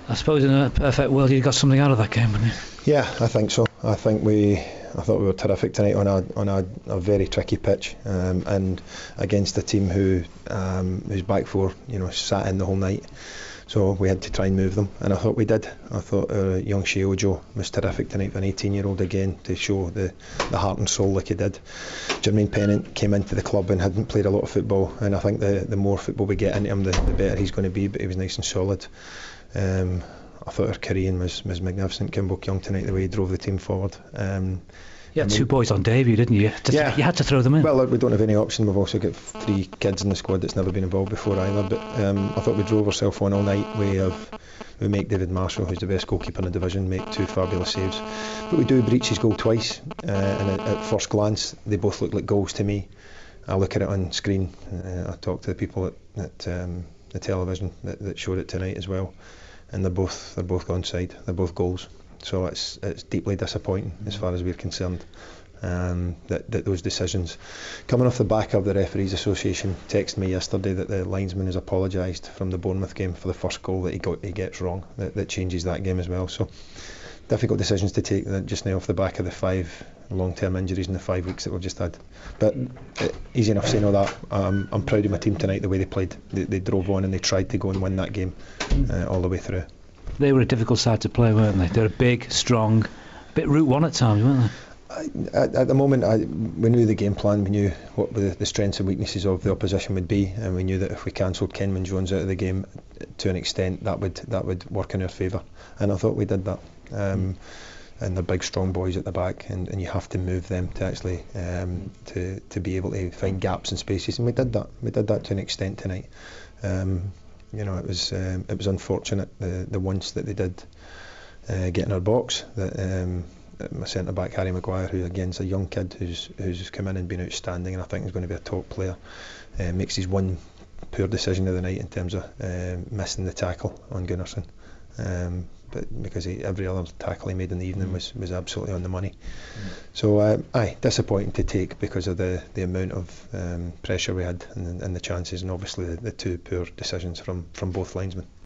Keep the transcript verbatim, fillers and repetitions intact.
I suppose in a perfect world you got something out of that game, wouldn't you? Yeah, I think so. I think we I thought we were terrific tonight on a on a, a very tricky pitch, um, and against a team who um, whose back four, you know, sat in the whole night. So we had to try and move them, and I thought we did. I thought uh, young Shea Ojo was terrific tonight for an eighteen year old again, to show the, the heart and soul like he did. Jermaine Pennant came into the club and hadn't played a lot of football, and I think the, the more football we get into him, the, the better he's going to be, but he was nice and solid. Um, I thought our Korean was, was magnificent, Kim Bok-young tonight, the way he drove the team forward. Um, You had I mean, two boys on debut, didn't you? Just, yeah. You had to throw them in. Well, look, we don't have any option. We've also got three kids in the squad that's never been involved before either. But um, I thought we drove ourselves on all night. We have we make David Marshall, who's the best goalkeeper in the division, make two fabulous saves. But we do breach his goal twice, uh, and at, at first glance, they both look like goals to me. I look at it on screen. Uh, I talk to the people at, at um, the television that, that showed it tonight as well, and they're both they're both onside. They're both goals. So it's it's deeply disappointing as far as we're concerned. Um, that, that those decisions coming off the back of the Referees Association texted me yesterday that the linesman has apologised from the Bournemouth game for the first goal that he got he gets wrong, that, that changes that game as well. So difficult decisions to take just now off the back of the five long-term injuries in the five weeks that we've just had, but uh, easy enough saying all that. um, I'm proud of my team tonight, the way they played. They, they drove on and they tried to go and win that game uh, all the way through. They were a difficult side to play, weren't they? They were big, strong, a bit route one at times, weren't they? At, at the moment, I, we knew the game plan. We knew what the, the strengths and weaknesses of the opposition would be, and we knew that if we cancelled Kenman Jones out of the game to an extent, that would that would work in our favour. And I thought we did that. Um, and they're big, strong boys at the back, and, and you have to move them to actually um, to to be able to find gaps and spaces. And we did that. We did that to an extent tonight. Um, you know, it was um, it was unfortunate the the once that they did uh, get in our box that. Um, My centre back Harry Maguire, who again is a young kid who's who's come in and been outstanding, and I think is going to be a top player, uh, makes his one poor decision of the night in terms of uh, missing the tackle on Gunnarsson, um, but because he, every other tackle he made in the evening was, was absolutely on the money. Mm. So uh, aye, disappointing to take because of the, the amount of um, pressure we had and, and the chances, and obviously the, the two poor decisions from, from both linesmen.